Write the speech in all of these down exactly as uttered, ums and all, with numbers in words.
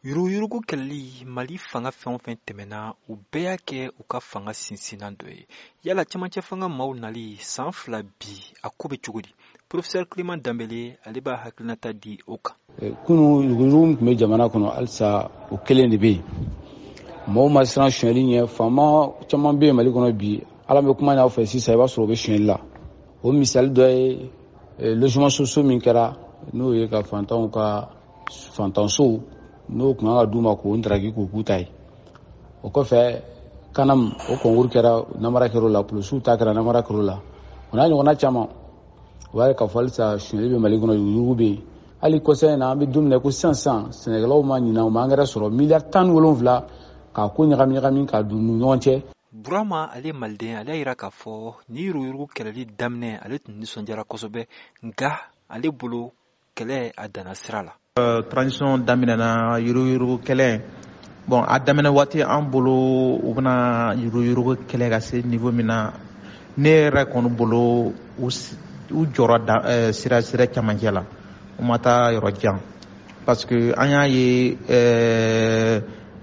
Yuruguyurugu kɛlɛli Mali fanga fɛn o fɛn tɛmɛna u bɛɛ y'a kɛ u ka fanga sinsinnan dɔ ye. Yala cɛmancɛ fanga maaw nali san fila bi a ko bɛ cogo di? Professeur Clément Dembélé ale b'a hakilinata di o kan. Kunu yuruguyurugu tun bɛ jamana kɔnɔ halisa o kelen de bɛ yen. Maaw ma siran sonyɛli ɲɛ, faama caman bɛ yen Mali kɔnɔ bi ala bɛ kuma n'aw fɛ sisan i b'a sɔrɔ o bɛ sonyɛli la. O misali dɔ ye logement sociaux min kɛra n'o ye ka fantanw ka fantansow n'o kun ka d'u ma k'o ndaraki k'o k'u ta ye. O kɔfɛ kanam o concours kɛra namara kɛr'o la, polisiw ta kɛra namara kɛr'o la. O n'a ɲɔgɔnna caman o b'a ye k'a fɔ halisa sonyɛli bɛ Mali kɔnɔ, yuruguyurugu bɛ yen. Hali kɔsa in na an bɛ don min na ko sisan sisan Sɛnɛgalɛw ma ɲinɛ u ma angɛrɛ sɔrɔ miliyari tan ni wolonwula k'a ko ɲagami ɲagami k'a don u ni ɲɔgɔn cɛ. Burama ale Maliden ale y'a jira k'a fɔ ni yuruguyurugu kɛlɛli daminɛ ale tun nisɔndiyara kosɛbɛ nka ale bolo kɛlɛ a danna sira la. Uh, transition daminɛna yuruguyurugu kɛlɛ bon a daminɛ waati an bolo u bɛna yuruguyurugu kɛlɛ ka se niveau min na ne yɛrɛ kɔni bolo u jɔra da, uh, sira sira camancɛ la u ma taa yɔrɔ jan parce que an y'a ye uh,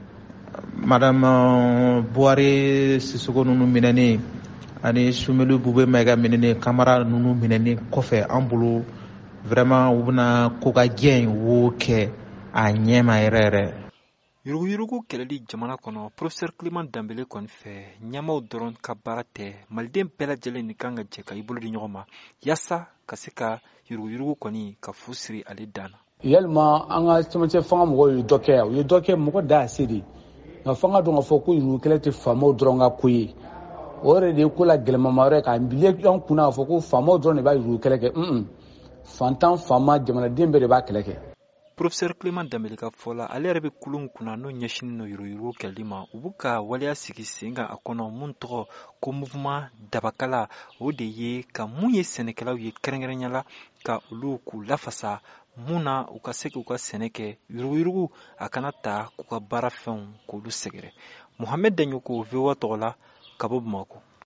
madame Buhari Sisoko ninnu minɛni ani Sumelu Bube Mayiga minɛni Kamara ninnu minɛni kɔfɛ an bolo vraiment u bɛna ko ka jɛ wo kɛ a ɲɛma yɛrɛ yɛrɛ. Yuruguyurugu kɛlɛli jamana kɔnɔ Professeur Clément Dembélé kɔni fɛ ɲɛmaw dɔrɔn ka baara tɛ, Maliden bɛɛ lajɛlen ni kan ka jɛ ka i bolo di ɲɔgɔn ma yaasa ka se ka yuruguyurugu kɔni ka fu siri ale dan na. Yalima an ka cɛmancɛ fanga mɔgɔw ye dɔ kɛ, u ye dɔ kɛ mɔgɔ da se de nka fanga dɔn ka fɔ ko yuruguyurugu kɛlɛ tɛ faamaw dɔrɔn ka ko ye. O yɛrɛ de ye ko la gɛlɛmama wɛrɛ k'a bilen an kunna k'a fɔ ko faamaw dɔrɔn de b'a yuruguyurugu kɛlɛ kɛ. un fantan faama jamanaden bɛɛ de b'a kɛlɛ kɛ. Professeur Clément Dembélé ka fɔ la ale yɛrɛ bɛ kulun kunna n'o ɲɛsinin no yuruguyurugu kɛlɛli ma u b'u ka waleya sigi sen kan a kɔnɔ mun tɔgɔ ko mouvement dabakala o de ye ka mun ye sɛnɛkɛlaw ye kɛrɛnkɛrɛnyala ka olu k'u lafasa mun na u ka se k'u ka sɛnɛ kɛ yuruguyurugu a kana ta k'u ka baara fɛnw k'olu sɛgɛrɛ. Mohamed Daɲoko V O A tɔgɔ la ka bɔ Bamakɔ.